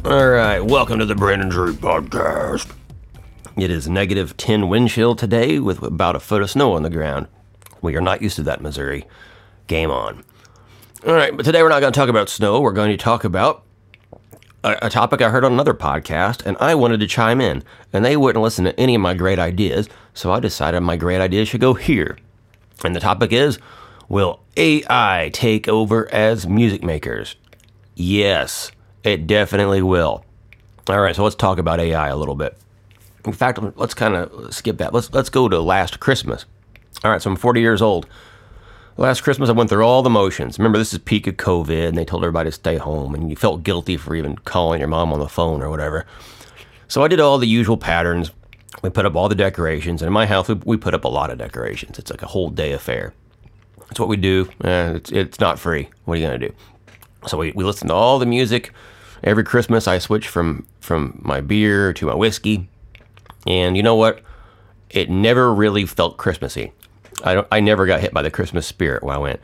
All right, welcome to the Brandon Drew Podcast. It is negative 10 wind chill today with about a foot of snow on the ground. We are not used to that, Missouri. Game on. All right, but today we're not going to talk about snow. We're going to talk about a topic I heard on another podcast, and I wanted to chime in, and they wouldn't listen to any of my great ideas, so I decided my great ideas should go here. And the topic is, will AI take over as music makers? Yes, it definitely will. All right, so let's talk about AI a little bit. In fact, let's kind of skip that. Let's go to last Christmas. All right, so I'm 40 years old. Last Christmas, I went through all the motions. Remember, this is peak of COVID, and they told everybody to stay home, and you felt guilty for even calling your mom on the phone or whatever. So I did all the usual patterns. We put up all the decorations, and in my house, we put up a lot of decorations. It's like a whole day affair. That's what we do. It's not free. What are you going to do? So we listen to all the music. Every Christmas, I switch from my beer to my whiskey. And you know what? It never really felt Christmassy. I never got hit by the Christmas spirit when I went,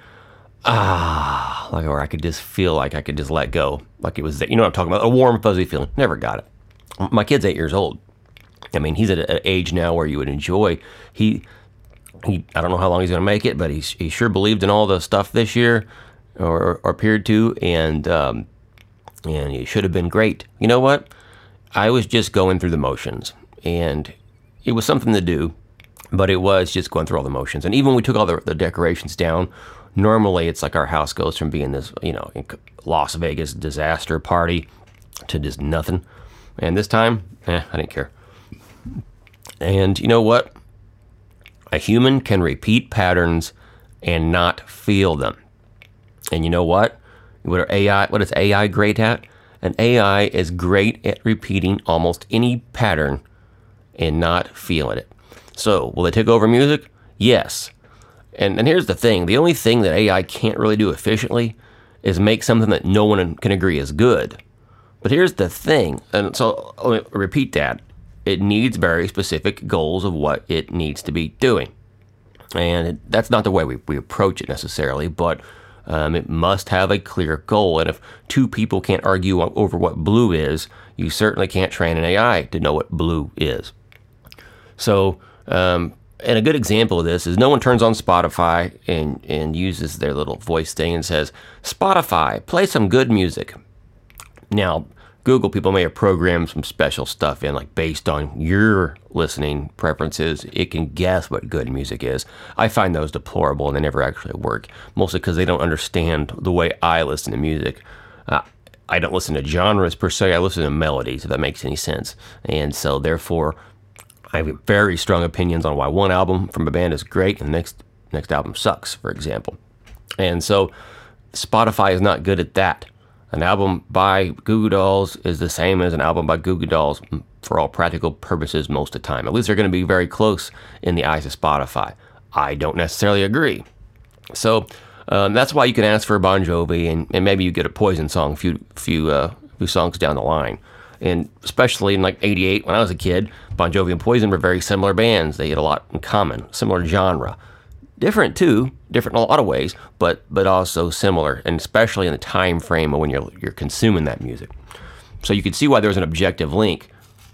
like, or I could just feel like I could just let go. Like it was, you know what I'm talking about? A warm, fuzzy feeling. Never got it. My kid's 8 years old. I mean, he's at an age now where you would enjoy. He I don't know how long he's going to make it, but he sure believed in all the stuff this year, or appeared to, and it should have been great. You know what? I was just going through the motions, and it was something to do, but it was just going through all the motions. And even when we took all the decorations down, normally it's like our house goes from being this, Las Vegas disaster party to just nothing. And this time, I didn't care. And you know what? A human can repeat patterns and not feel them. And you know what? What is AI great at? An AI is great at repeating almost any pattern and not feeling it. So, will they take over music? Yes. And here's the thing. The only thing that AI can't really do efficiently is make something that no one can agree is good. But here's the thing. And so, let me repeat that. It needs very specific goals of what it needs to be doing. And that's not the way we approach it necessarily, but it must have a clear goal. And if two people can't argue over what blue is, you certainly can't train an AI to know what blue is. So, and a good example of this is no one turns on Spotify and uses their little voice thing and says, Spotify, play some good music. Now, Google people may have programmed some special stuff in, like based on your listening preferences, it can guess what good music is. I find those deplorable and they never actually work, mostly because they don't understand the way I listen to music. I don't listen to genres per se, I listen to melodies, if that makes any sense. And so therefore, I have very strong opinions on why one album from a band is great and the next album sucks, for example. And so Spotify is not good at that. An album by Goo Goo Dolls is the same as an album by Goo Goo Dolls for all practical purposes most of the time. At least they're going to be very close in the eyes of Spotify. I don't necessarily agree. So that's why you can ask for a Bon Jovi and maybe you get a Poison song a few songs down the line. And especially in like 88, when I was a kid, Bon Jovi and Poison were very similar bands. They had a lot in common, similar genre. Different too, different in a lot of ways, but also similar, and especially in the time frame of when you're consuming that music. So you can see why there's an objective link,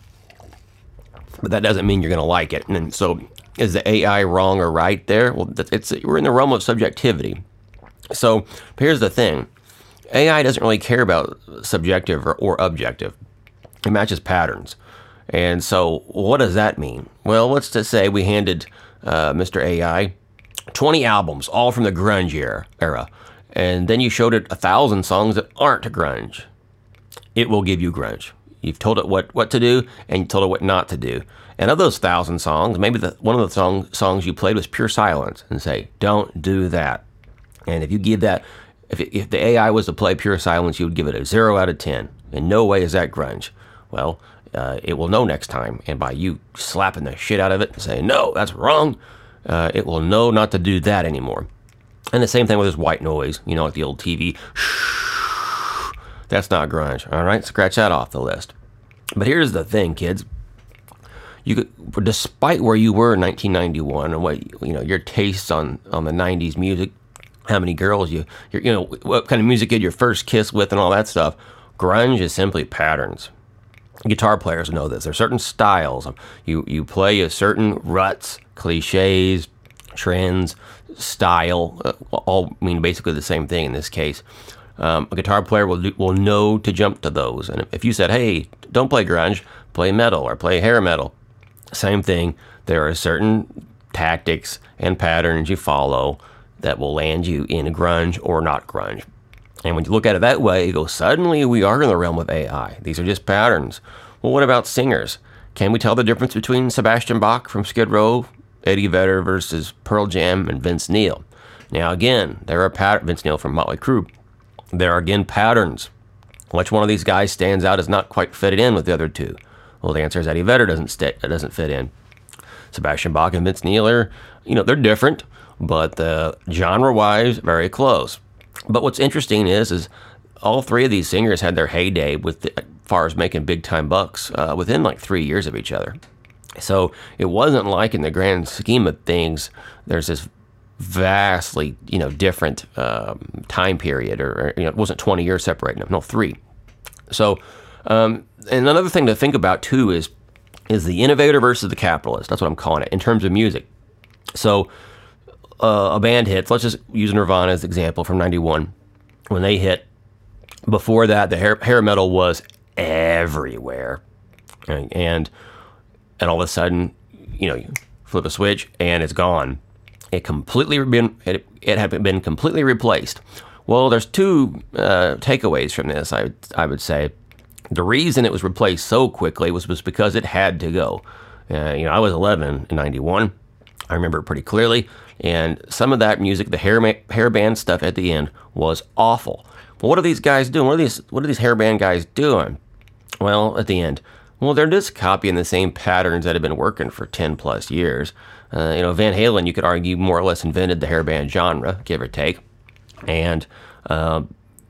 but that doesn't mean you're going to like it. And so is the AI wrong or right there? Well, we're in the realm of subjectivity. So here's the thing. AI doesn't really care about subjective or objective. It matches patterns. And so what does that mean? Well, let's just say we handed Mr. AI 20 albums, all from the grunge era, and then you showed it 1,000 songs that aren't grunge. It will give you grunge. You've told it what to do, and you told it what not to do. And of those 1,000 songs, maybe one of the songs you played was pure silence, and say, don't do that. And if you give that, if the AI was to play pure silence, you would give it a 0 out of 10. In no way is that grunge. Well, it will know next time, and by you slapping the shit out of it and saying, no, that's wrong, it will know not to do that anymore. And the same thing with this white noise, like the old TV. That's not grunge, all right? Scratch that off the list. But here's the thing, kids. Despite where you were in 1991 and what your tastes on the 90s music, how many girls what kind of music you had your first kiss with and all that stuff, Grunge is simply patterns. Guitar players know this. There are certain styles. You play a certain ruts, cliches, trends, style, all mean basically the same thing in this case. A guitar player will know to jump to those. And if you said, hey, don't play grunge, play metal or play hair metal, same thing. There are certain tactics and patterns you follow that will land you in grunge or not grunge. And when you look at it that way, you go, suddenly we are in the realm of AI. These are just patterns. Well, what about singers? Can we tell the difference between Sebastian Bach from Skid Row, Eddie Vedder versus Pearl Jam, and Vince Neil? Now, again, there are Vince Neil from Motley Crue. There are, again, patterns. Which one of these guys stands out as not quite fitted in with the other two? Well, the answer is Eddie Vedder doesn't fit in. Sebastian Bach and Vince Neil are, they're different, but genre-wise, very close. But what's interesting is all three of these singers had their heyday as far as making big-time bucks within like 3 years of each other. So it wasn't like in the grand scheme of things, there's this vastly, different time period, or it wasn't 20 years separating them, no, 3. So, and another thing to think about too is the innovator versus the capitalist. That's what I'm calling it in terms of music. So, a band hits. Let's just use Nirvana as an example from '91 when they hit. Before that, the hair metal was everywhere, and all of a sudden, you flip a switch and it's gone. It had been completely replaced. Well, there's 2 takeaways from this. I would say the reason it was replaced so quickly was because it had to go. I was 11 in '91. I remember it pretty clearly. And some of that music, the hair band stuff at the end, was awful. Well, what are these guys doing? What are these hair band guys doing? Well, at the end, they're just copying the same patterns that have been working for 10 plus years. Van Halen, you could argue, more or less invented the hair band genre, give or take. And, for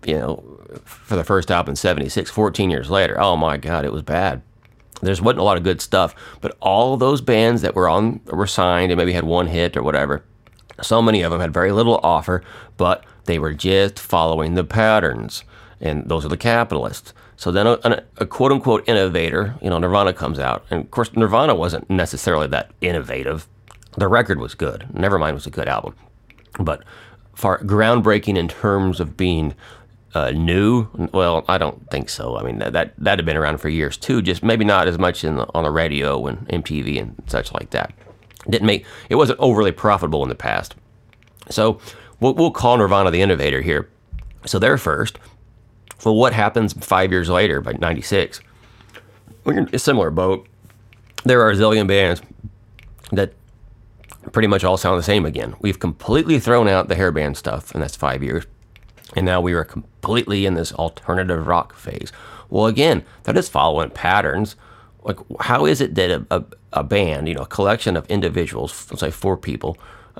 the first album in '76, 14 years later, oh my God, it was bad. There wasn't a lot of good stuff, but all those bands that were signed and maybe had one hit or whatever, so many of them had very little to offer, but they were just following the patterns, and those are the capitalists. So then a quote-unquote innovator, Nirvana comes out, and of course Nirvana wasn't necessarily that innovative. The record was good. Nevermind was a good album, but far groundbreaking in terms of being new? Well, I don't think so. I mean, that had been around for years too, just maybe not as much on the radio and MTV and such like that. It wasn't overly profitable in the past. So we'll call Nirvana the innovator here. So they're first. Well, what happens 5 years later by '96? We're in a similar boat. There are a zillion bands that pretty much all sound the same again. We've completely thrown out the hair band stuff, and that's 5 years. And now we are completely in this alternative rock phase. Well, again, that is following patterns. Like, how is it that a band, a collection of individuals, let's say 4 people,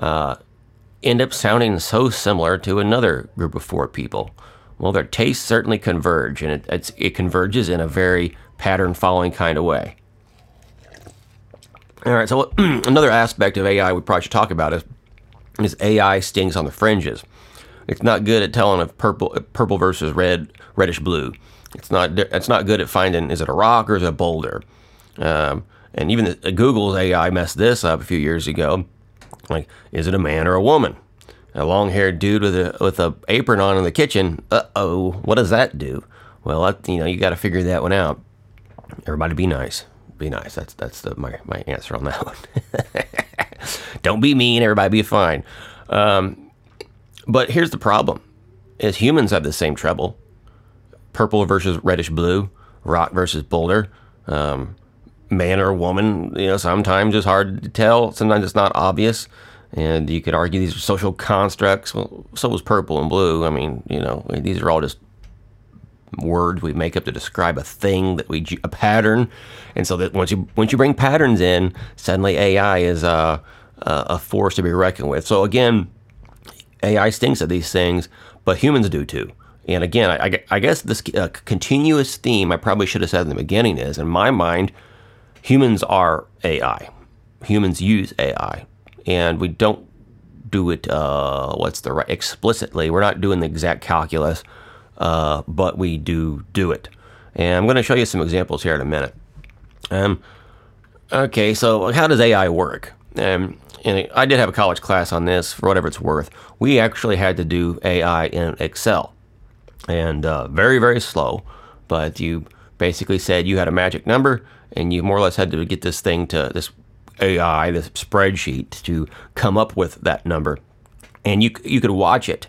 end up sounding so similar to another group of 4 people? Well, their tastes certainly converge, and it converges in a very pattern-following kind of way. All right, so another aspect of AI we probably should talk about is AI stings on the fringes. It's not good at telling if purple versus reddish blue. It's not good at finding, is it a rock or is it a boulder? And even Google's AI messed this up a few years ago. Like, is it a man or a woman? A long-haired dude with a apron on in the kitchen. Uh-oh, what does that do? Well, you got to figure that one out. Everybody be nice. Be nice. That's my answer on that one. Don't be mean. Everybody be fine. But here's the problem: is humans have the same trouble. Purple versus reddish blue, rock versus boulder, man or woman. Sometimes it's hard to tell. Sometimes it's not obvious, and you could argue these are social constructs. Well, so is purple and blue. I mean, these are all just words we make up to describe a thing a pattern. And so that once you bring patterns in, suddenly AI is a force to be reckoned with. So again, AI stinks at these things, but humans do too. And again, I guess this continuous theme I probably should have said in the beginning is, in my mind, humans are AI. Humans use AI, and we don't do it explicitly. We're not doing the exact calculus but we do it. And I'm going to show you some examples here in a minute. Okay, so how does AI work? And I did have a college class on this, for whatever it's worth. We actually had to do AI in Excel. And very, very slow. But you basically said you had a magic number, and you more or less had to get this AI, this spreadsheet, to come up with that number. And you could watch it.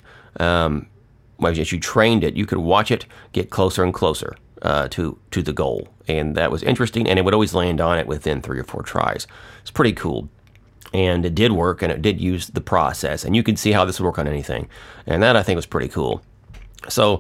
As you trained it, you could watch it get closer and closer to the goal. And that was interesting, and it would always land on it within 3 or 4 tries. It's pretty cool. And it did work, and it did use the process. And you could see how this would work on anything. And that, I think, was pretty cool. So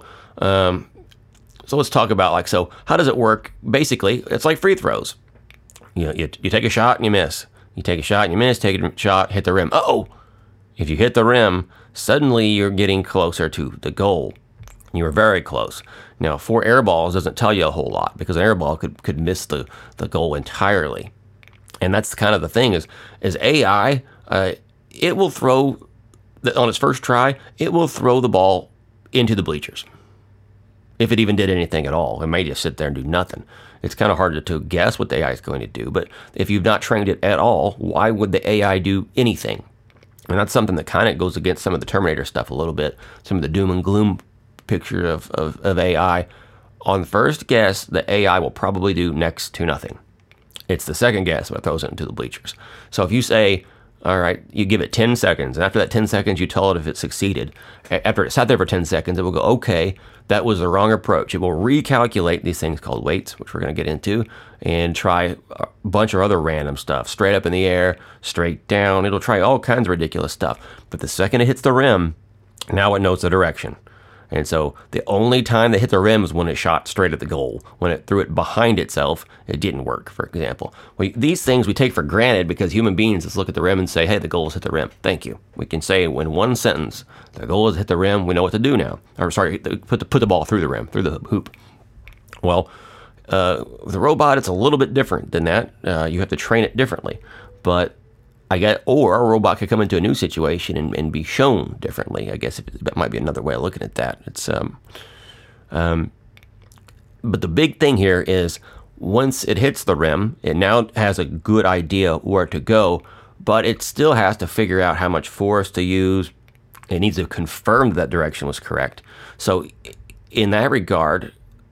let's talk about, so how does it work? Basically, it's like free throws. You take a shot and you miss. You take a shot and you miss, take a shot, hit the rim. Uh-oh! If you hit the rim, suddenly you're getting closer to the goal. You were very close. Now, 4 air balls doesn't tell you a whole lot, because an air ball could miss the goal entirely. And that's kind of the thing is AI, it will throw, on its first try, it will throw the ball into the bleachers. If it even did anything at all. It may just sit there and do nothing. It's kind of hard to guess what the AI is going to do, but if you've not trained it at all, why would the AI do anything? And that's something that kind of goes against some of the Terminator stuff a little bit, some of the doom and gloom picture of AI. On first guess, the AI will probably do next to nothing. It's the second guess that throws it into the bleachers. So if you say, all right, you give it 10 seconds, and after that 10 seconds, you tell it if it succeeded. After it sat there for 10 seconds, it will go, okay, that was the wrong approach. It will recalculate these things called weights, which we're going to get into, and try a bunch of other random stuff, straight up in the air, straight down. It'll try all kinds of ridiculous stuff. But the second it hits the rim, now it knows the direction. And so the only time they hit the rim is when it shot straight at the goal. When it threw it behind itself, it didn't work, for example. These things we take for granted because human beings just look at the rim and say, hey, the goal has hit the rim. Thank you. We can say in one sentence, the goal has hit the rim. We know what to do now. Or sorry, put the ball through the rim, through the hoop. Well, with a robot, it's a little bit different than that. You have to train it differently. But or a robot could come into a new situation and be shown differently. I guess that might be another way of looking at that. It's but the big thing here is once it hits the rim, it now has a good idea where to go, but it still has to figure out how much force to use. It needs to confirm that direction was correct. So in that regard,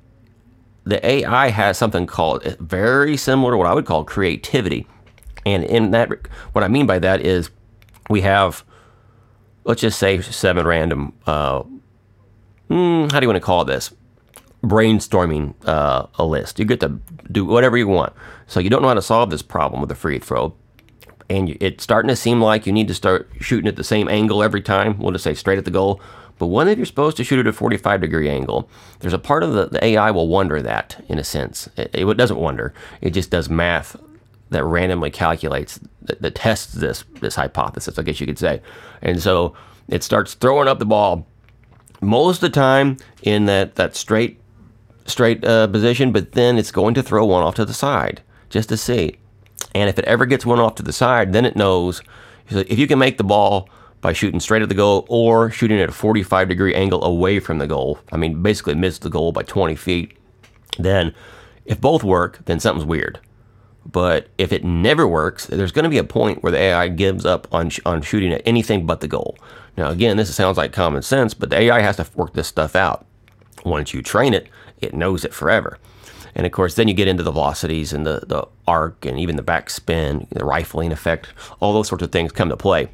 the AI has something called very similar to what I would call creativity. And in that, what I mean by that is we have, let's just say 7 random, how do you want to call this? Brainstorming a list. You get to do whatever you want. So you don't know how to solve this problem with a free throw. And it's starting to seem like you need to start shooting at the same angle every time. We'll just say straight at the goal. But what if you're supposed to shoot at a 45-degree angle? There's a part of the AI will wonder that, in a sense. It doesn't wonder. It just does math that randomly calculates, that tests this hypothesis, I guess you could say. And so it starts throwing up the ball most of the time in that straight position, but then it's going to throw one off to the side just to see. And if it ever gets one off to the side, then it knows if you can make the ball by shooting straight at the goal or shooting at a 45-degree angle away from the goal, I mean, basically miss the goal by 20 feet, then if both work, then something's weird. But if it never works, there's going to be a point where the AI gives up on shooting at anything but the goal. Now, again, this sounds like common sense, but the AI has to work this stuff out. Once you train it, it knows it forever. And, of course, then you get into the velocities and the arc and even the backspin, the rifling effect. All those sorts of things come to play.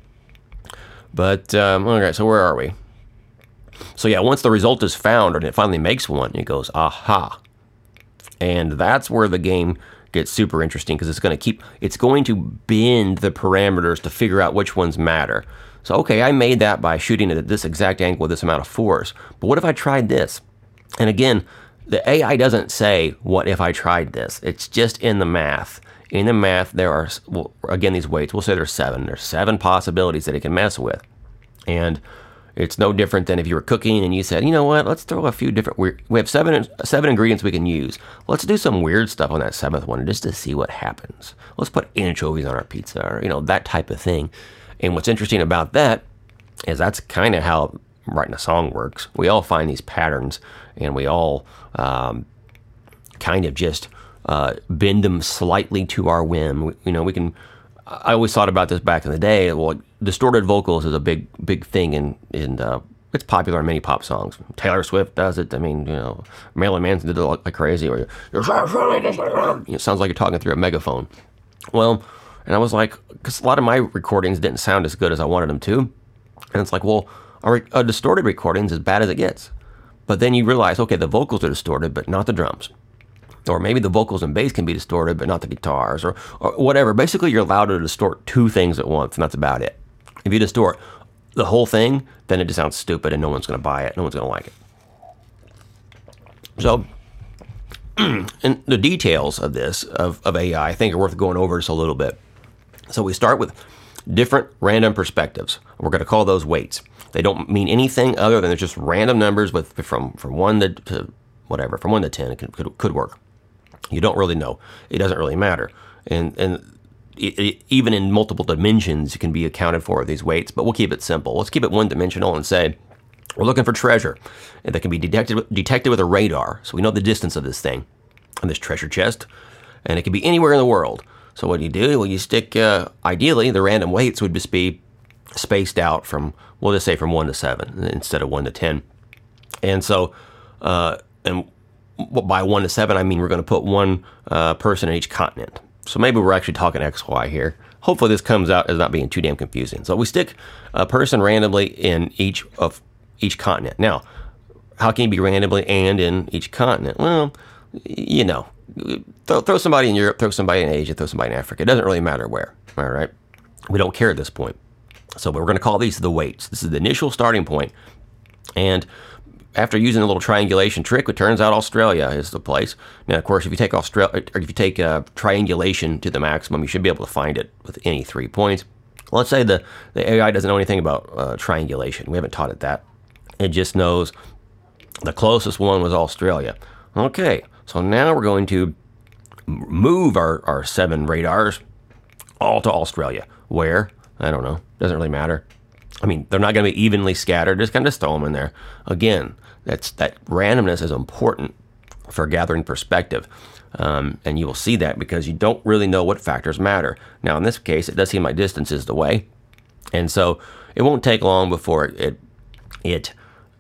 But, okay, so where are we? So, yeah, once the result is found and it finally makes one, it goes, aha. And that's where the game gets super interesting because it's going to bend the parameters to figure out which ones matter. So, okay, I made that by shooting it at this exact angle with this amount of force. But what if I tried this? And again, the AI doesn't say, what if I tried this? It's just in the math. In the math, there are, again, these weights. We'll say there's 7. There's 7 possibilities that it can mess with. And it's no different than if you were cooking and you said, you know what, let's throw a few different we have seven ingredients we can use. Let's do some weird stuff on that 7th one just to see what happens. Let's put anchovies on our pizza or, that type of thing. And what's interesting about that is that's kind of how writing a song works. We all find these patterns, and we all kind of just bend them slightly to our whim. We can. I always thought about this back in the day. Well, distorted vocals is a big thing in it's popular in many pop songs. Taylor Swift does it. I mean, Marilyn Manson did it like crazy. Or it sounds like you're talking through a megaphone. Well, and I was like, because a lot of my recordings didn't sound as good as I wanted them to, and it's like, well, a distorted recording's as bad as it gets. But then you realize, okay, the vocals are distorted, but not the drums. Or maybe the vocals and bass can be distorted, but not the guitars, or whatever. Basically, you're allowed to distort two things at once, and that's about it. If you distort the whole thing, then it just sounds stupid, and no one's going to buy it. No one's going to like it. So, and the details of this, of AI, I think are worth going over just a little bit. So we start with different random perspectives. We're going to call those weights. They don't mean anything other than it's just random numbers with from 1 to whatever, from 1 to 10. It could work. You don't really know. It doesn't really matter. And even in multiple dimensions, it can be accounted for with these weights, but we'll keep it simple. Let's keep it one-dimensional and say we're looking for treasure that can be detected with a radar, so we know the distance of this thing, and this treasure chest, and it can be anywhere in the world. So what do you do? Well, you stick, ideally, the random weights would just be spaced out from, we'll just say from 1 to 7 instead of 1 to 10. And so, and by 1 to 7, I mean we're going to put one person in each continent. So maybe we're actually talking XY here. Hopefully this comes out as not being too damn confusing. So we stick a person randomly in each continent. Now, how can you be randomly and in each continent? Well, throw somebody in Europe, throw somebody in Asia, throw somebody in Africa. It doesn't really matter where, all right? We don't care at this point. So we're going to call these the weights. This is the initial starting point. And after using a little triangulation trick, it turns out Australia is the place. Now, of course, if you take triangulation to the maximum, you should be able to find it with any 3 points. Let's say the AI doesn't know anything about triangulation. We haven't taught it that. It just knows the closest one was Australia. Okay, so now we're going to move our 7 radars all to Australia. Where? I don't know. Doesn't really matter. I mean, they're not going to be evenly scattered. Just kind of throw them in there. Again, that randomness is important for gathering perspective. And you will see that because you don't really know what factors matter. Now, in this case, it does seem like distance is the way. And so it won't take long before it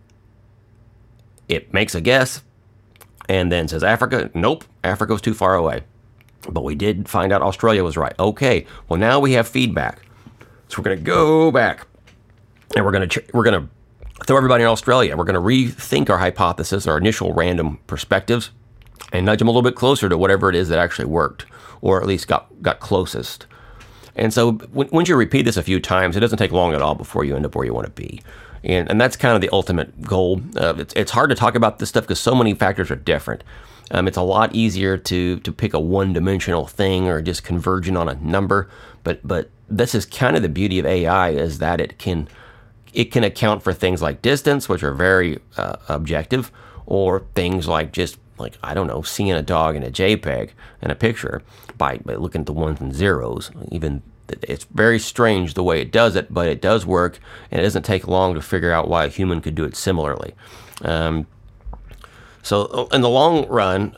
makes a guess and then says Africa. Nope, Africa's too far away. But we did find out Australia was right. Okay, well, now we have feedback. So we're going to go back. And we're going to throw everybody in Australia. We're going to rethink our hypothesis, our initial random perspectives, and nudge them a little bit closer to whatever it is that actually worked, or at least got closest. And so once you repeat this a few times, it doesn't take long at all before you end up where you want to be. And that's kind of the ultimate goal. It's hard to talk about this stuff because so many factors are different. It's a lot easier to pick a one-dimensional thing or just converging on a number. But this is kind of the beauty of AI, is that it can account for things like distance, which are very objective, or things like just like, I don't know, seeing a dog in a JPEG in a picture by looking at the ones and zeros. Even it's very strange the way it does it, but it does work, and it doesn't take long to figure out why a human could do it similarly. So in the long run,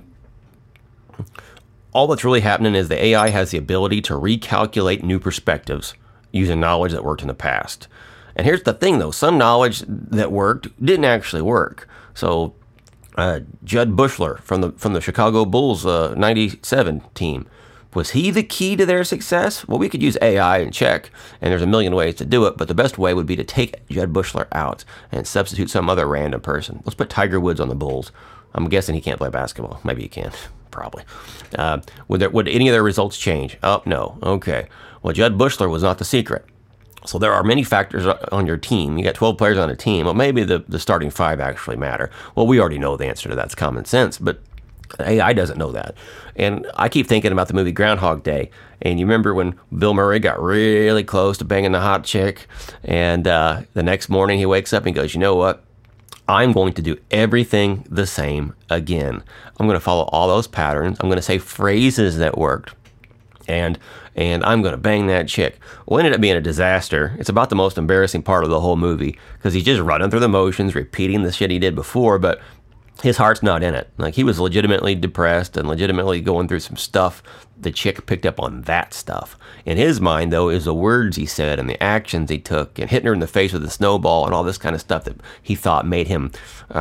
all that's really happening is the AI has the ability to recalculate new perspectives using knowledge that worked in the past. And here's the thing, though. Some knowledge that worked didn't actually work. So Jud Buechler from the Chicago Bulls 97 team, was he the key to their success? Well, we could use AI and check, and there's a million ways to do it, but the best way would be to take Jud Buechler out and substitute some other random person. Let's put Tiger Woods on the Bulls. I'm guessing he can't play basketball. Maybe he can. Probably. Would any of their results change? Oh, no. Okay. Well, Jud Buechler was not the secret. So there are many factors on your team. You got 12 players on a team. Well, maybe the starting 5 actually matter. Well, we already know the answer to that. It's common sense, but AI doesn't know that. And I keep thinking about the movie Groundhog Day. And you remember when Bill Murray got really close to banging the hot chick, and the next morning he wakes up and goes, you know what? I'm going to do everything the same again. I'm going to follow all those patterns. I'm going to say phrases that worked. and I'm gonna bang that chick. Well, it ended up being a disaster. It's about the most embarrassing part of the whole movie because he's just running through the motions, repeating the shit he did before, but his heart's not in it. Like, he was legitimately depressed and legitimately going through some stuff. The chick picked up on that stuff. In his mind, though, is the words he said and the actions he took and hitting her in the face with a snowball and all this kind of stuff that he thought made him,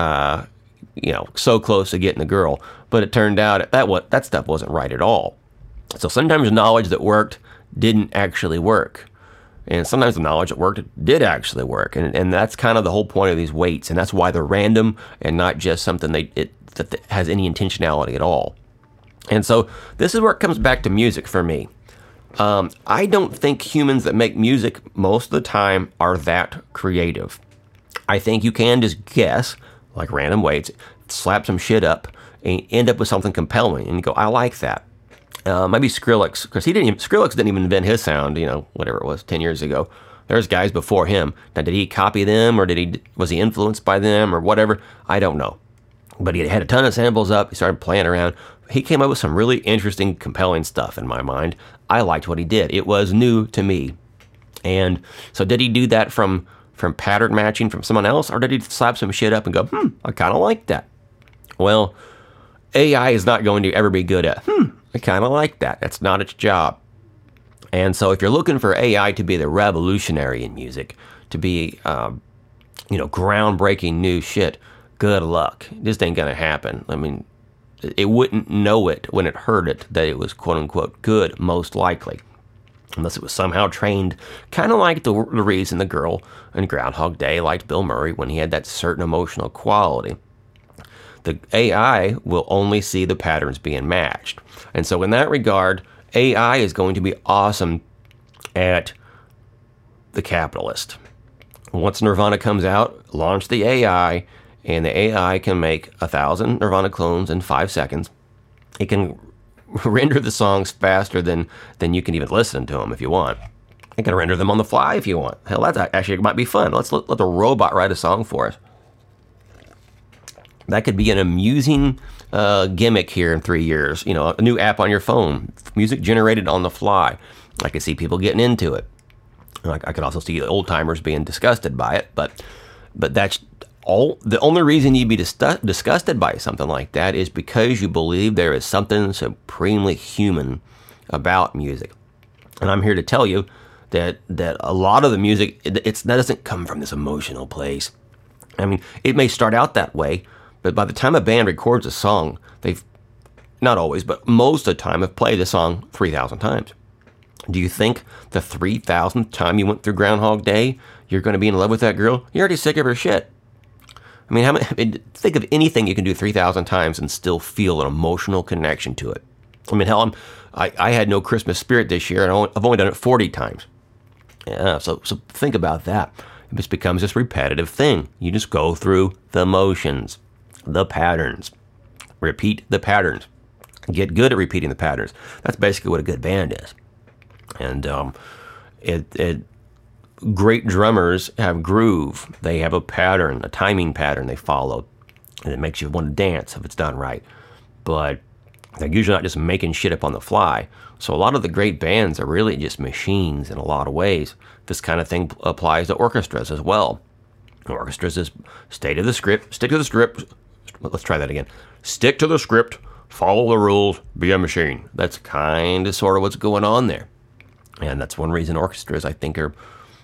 so close to getting the girl. But it turned out that stuff wasn't right at all. So sometimes knowledge that worked didn't actually work. And sometimes the knowledge that worked did actually work. And that's kind of the whole point of these weights. And that's why they're random and not just something that has any intentionality at all. And so this is where it comes back to music for me. I don't think humans that make music most of the time are that creative. I think you can just guess, like random weights, slap some shit up, and end up with something compelling. And you go, I like that. Maybe Skrillex, because Skrillex didn't even invent his sound, whatever it was, 10 years ago. There's guys before him. Now, did he copy them, or was he influenced by them, or whatever? I don't know. But he had a ton of samples up. He started playing around. He came up with some really interesting, compelling stuff in my mind. I liked what he did. It was new to me. And so did he do that from pattern matching from someone else, or did he slap some shit up and go, I kind of like that? Well, AI is not going to ever be good at, I kind of like that. That's not its job. And so if you're looking for AI to be the revolutionary in music, to be, groundbreaking new shit, good luck. This ain't going to happen. I mean, it wouldn't know it when it heard it that it was quote unquote good, most likely. Unless it was somehow trained, kind of like the reason the girl in Groundhog Day liked Bill Murray when he had that certain emotional quality. The AI will only see the patterns being matched. And so in that regard, AI is going to be awesome at the capitalist. Once Nirvana comes out, launch the AI, and the AI can make 1,000 Nirvana clones in 5 seconds. It can render the songs faster than you can even listen to them if you want. It can render them on the fly if you want. Hell, that actually might be fun. Let's let the robot write a song for us. That could be an amusing gimmick here in 3 years. A new app on your phone, music generated on the fly. I could see people getting into it. I could also see old timers being disgusted by it. But that's all. The only reason you'd be disgusted by something like that is because you believe there is something supremely human about music. And I'm here to tell you that a lot of the music, that doesn't come from this emotional place. I mean, it may start out that way, but by the time a band records a song, they've, not always, but most of the time, have played the song 3,000 times. Do you think the 3,000th time you went through Groundhog Day, you're going to be in love with that girl? You're already sick of her shit. I mean, think of anything you can do 3,000 times and still feel an emotional connection to it. I mean, hell, I had no Christmas spirit this year, and I've only done it 40 times. Yeah, so think about that. It just becomes this repetitive thing. You just go through the motions. The patterns. Repeat the patterns. Get good at repeating the patterns. That's basically what a good band is. And great drummers have groove. They have a pattern, a timing pattern they follow, and it makes you want to dance if it's done right. But they're usually not just making shit up on the fly. So a lot of the great bands are really just machines in a lot of ways. This kind of thing applies to orchestras as well. Orchestras is stick to the script. Let's try that again. Stick to the script, follow the rules, be a machine. That's kind of sort of what's going on there. And that's one reason orchestras, I think, are,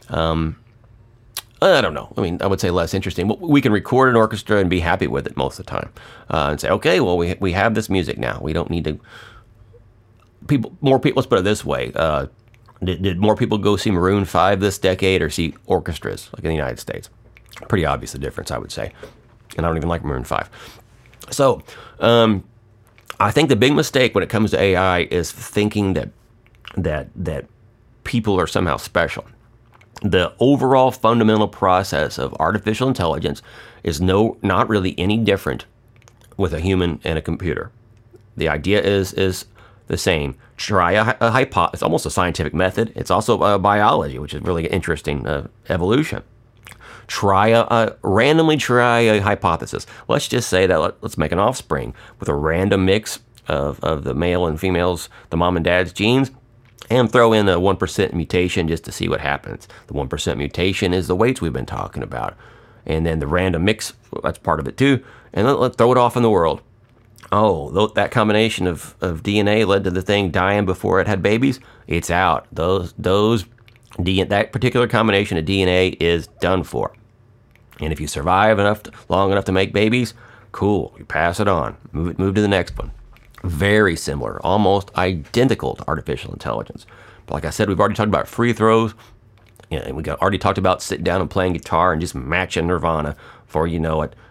I don't know. I mean, I would say less interesting. We can record an orchestra and be happy with it most of the time. And say, okay, well, we have this music now. We don't need to... More people, let's put it this way. Did more people go see Maroon 5 this decade or see orchestras, like in the United States? Pretty obvious the difference, I would say. And I don't even like Maroon 5. So, I think the big mistake when it comes to AI is thinking that people are somehow special. The overall fundamental process of artificial intelligence is not really any different with a human and a computer. The idea is the same. Try a hypothesis. It's almost a scientific method. It's also biology, which is really interesting evolution. Randomly try a hypothesis. Let's just say that let's make an offspring with a random mix of the male and females, the mom and dad's genes. and throw in a 1% mutation just to see what happens. The 1% mutation is the weights we've been talking about. And then the random mix, that's part of it too. And let's throw it off in the world. Oh, that combination of DNA led to the thing dying before it had babies. It's out. That particular combination of DNA is done for. And if you survive long enough to make babies, cool. You pass it on. Move to the next one. Very similar, almost identical to artificial intelligence. But like I said, we've already talked about free throws. And already talked about sitting down and playing guitar and just matching Nirvana. Before you know it,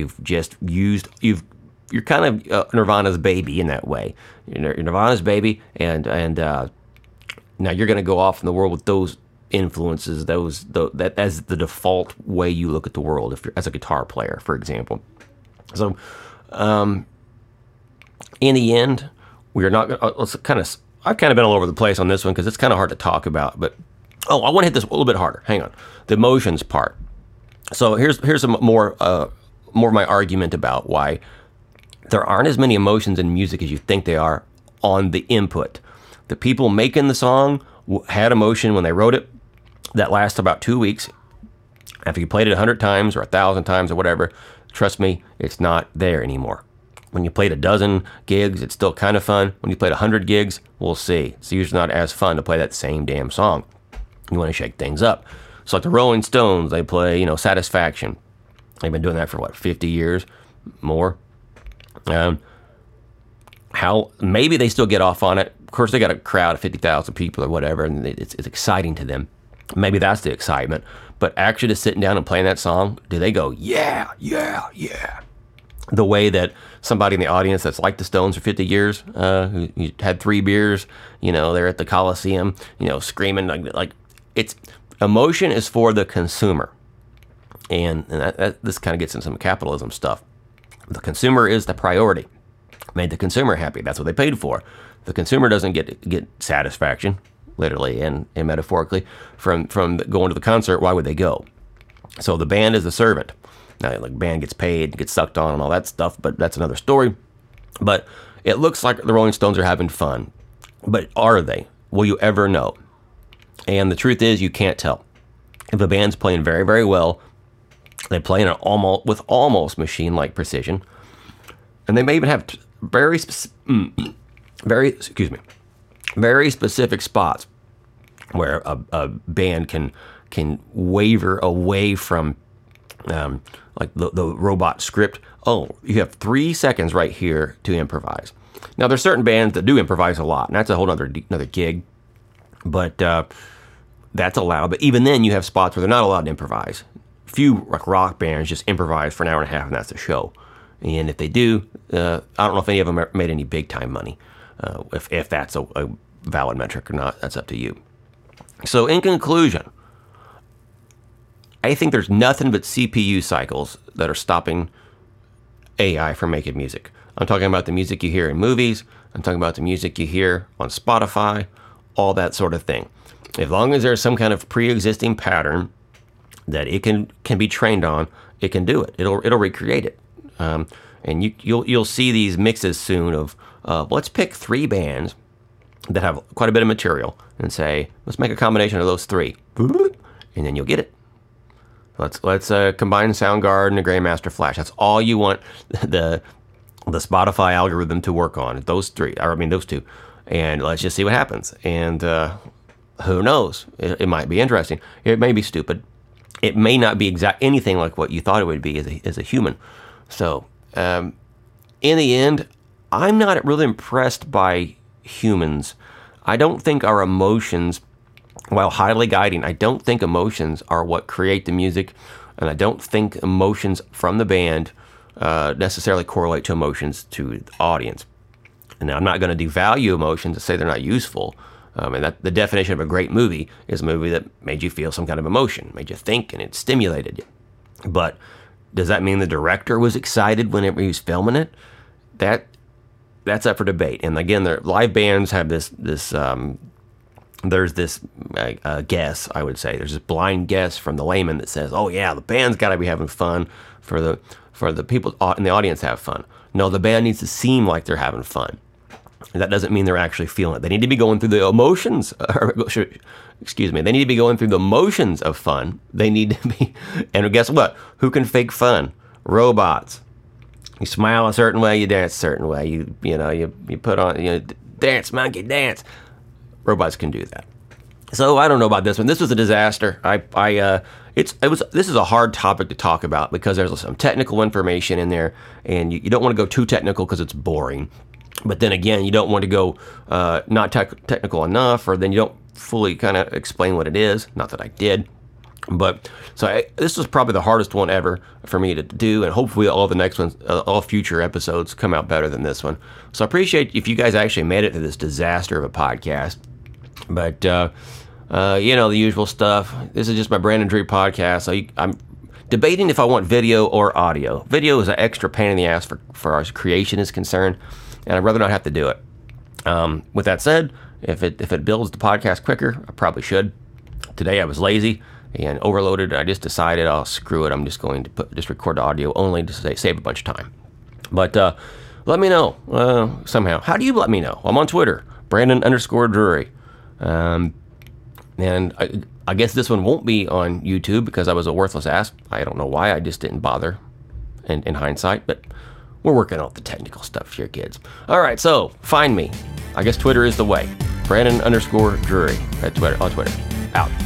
you're kind of Nirvana's baby in that way. You're Nirvana's baby, and now you're going to go off in the world with those influences, that as the default way you look at the world, if you're as a guitar player, for example. So, in the end, we are not. I've kind of been all over the place on this one because it's kind of hard to talk about, but. Oh, I want to hit this a little bit harder. Hang on. The emotions part. So here's some more of my argument about why there aren't as many emotions in music as you think they are on the input. The people making the song had emotion when they wrote it. That lasts about 2 weeks. After you played it 100 times or 1,000 times or whatever, trust me, it's not there anymore. When you played a dozen gigs, it's still kind of fun. When you played 100 gigs, we'll see. It's usually not as fun to play that same damn song. You want to shake things up. So like the Rolling Stones, they play, Satisfaction. They've been doing that for 50 years, more. How maybe they still get off on it. Of course, they got a crowd of 50,000 people or whatever, and it's exciting to them. Maybe that's the excitement. But actually, just sitting down and playing that song, do they go, yeah, yeah, yeah? The way that somebody in the audience that's liked the Stones for 50 years, who had 3 beers, they're at the Coliseum, screaming like. It's emotion is for the consumer, and this kind of gets into some capitalism stuff. The consumer is the priority. Made the consumer happy. That's what they paid for. The consumer doesn't get satisfaction, literally and metaphorically, from going to the concert. Why would they go? So the band is the servant. Now, like band gets paid, gets sucked on, and all that stuff, but that's another story. But it looks like the Rolling Stones are having fun, but are they? Will you ever know? And the truth is, you can't tell. If a band's playing very, very well, they play with almost machine-like precision, and they may even have very specific spots where a band can waver away from like the robot script. Oh, you have 3 seconds right here to improvise. Now, there's certain bands that do improvise a lot, and that's a whole another gig. But that's allowed. But even then, you have spots where they're not allowed to improvise. Few rock bands just improvise for an hour and a half, and that's the show. And if they do, I don't know if any of them made any big time money. If that's a valid metric or not, that's up to you. So in conclusion, I think there's nothing but CPU cycles that are stopping AI from making music. I'm talking about the music you hear in movies. I'm talking about the music you hear on Spotify, all that sort of thing. As long as there's some kind of pre-existing pattern that it can be trained on, it can do it. It'll recreate it. And you'll see these mixes soon of let's pick 3 bands that have quite a bit of material and say, let's make a combination of those 3, and then you'll get it. Let's combine Soundgarden and Grandmaster Flash. That's all you want the Spotify algorithm to work on. Those 2, and let's just see what happens. And who knows? It might be interesting. It may be stupid. It may not be anything like what you thought it would be as a human. So, in the end, I'm not really impressed by humans. I don't think our emotions, while highly guiding, I don't think emotions are what create the music, and I don't think emotions from the band necessarily correlate to emotions to the audience. And I'm not going to devalue emotions to say they're not useful. And that the definition of a great movie is a movie that made you feel some kind of emotion, made you think, and it stimulated you. But does that mean the director was excited whenever he was filming it? That's up for debate. And again, the live bands have this there's this guess, I would say. There's this blind guess from the layman that says, oh yeah, the band's got to be having fun for the people in the audience have fun. No, the band needs to seem like they're having fun. That doesn't mean they're actually feeling it. They need to be going through the emotions. Excuse me. They need to be going through the motions of fun. They need to be. And guess what? Who can fake fun? Robots. You smile a certain way, you dance a certain way. You put on dance monkey dance. Robots can do that. So I don't know about this one. This was a disaster. This is a hard topic to talk about because there's some technical information in there, and you don't want to go too technical because it's boring. But then again, you don't want to go not technical enough, or then you don't fully kind of explain what it is. Not that I did. But this was probably the hardest one ever for me to do, and hopefully all the next ones, all future episodes come out better than this one. So I appreciate if you guys actually made it to this disaster of a podcast. But, the usual stuff. This is just my Brandon Drury podcast. So I'm debating if I want video or audio. Video is an extra pain in the ass for our creation is concerned, and I'd rather not have to do it. With that said, if it builds the podcast quicker, I probably should. Today I was lazy and overloaded. I just decided, screw it. I'm just going to just record the audio only to save a bunch of time. But let me know somehow. How do you let me know? I'm on Twitter, Brandon_Drury. And I guess this one won't be on YouTube because I was a worthless ass. I don't know why. I just didn't bother in hindsight. But we're working out the technical stuff here, kids. All right, so find me. I guess Twitter is the way. Brandon_Drury on Twitter. Out.